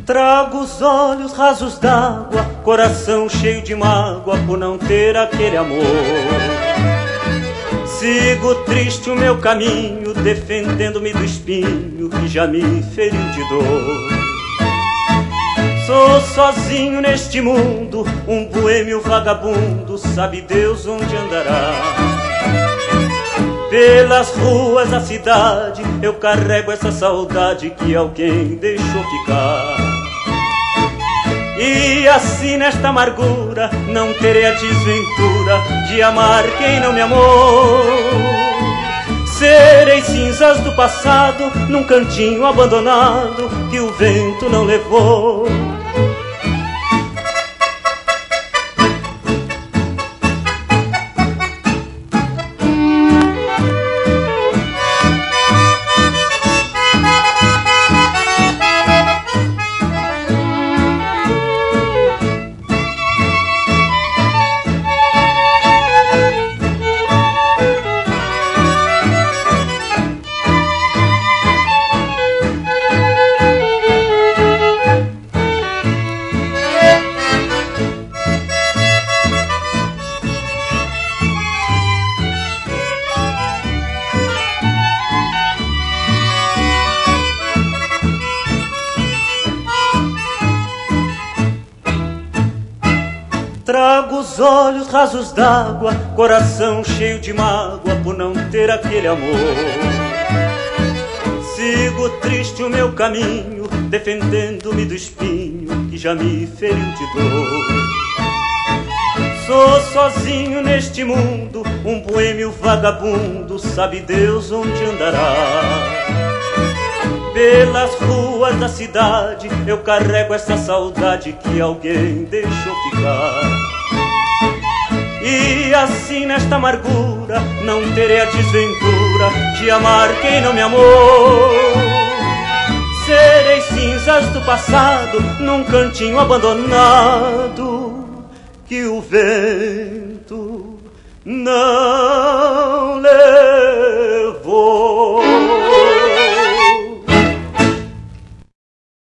Trago os olhos rasos d'água, coração cheio de mágoa por não ter aquele amor. Sigo triste o meu caminho, defendendo-me do espinho que já me feriu de dor. Sou sozinho neste mundo, um boêmio vagabundo, sabe Deus onde andará. Pelas ruas da cidade eu carrego essa saudade que alguém deixou ficar. E assim nesta amargura não terei a desventura de amar quem não me amou. Serei cinzas do passado num cantinho abandonado que o vento não levou. Trago os olhos rasos d'água, coração cheio de mágoa por não ter aquele amor. Sigo triste o meu caminho, defendendo-me do espinho que já me feriu de dor. Sou sozinho neste mundo, um boêmio vagabundo, sabe Deus onde andará. Pelas ruas da cidade eu carrego essa saudade que alguém deixou ficar. E assim nesta amargura não terei a desventura de amar quem não me amou. Serei cinzas do passado num cantinho abandonado que o vento não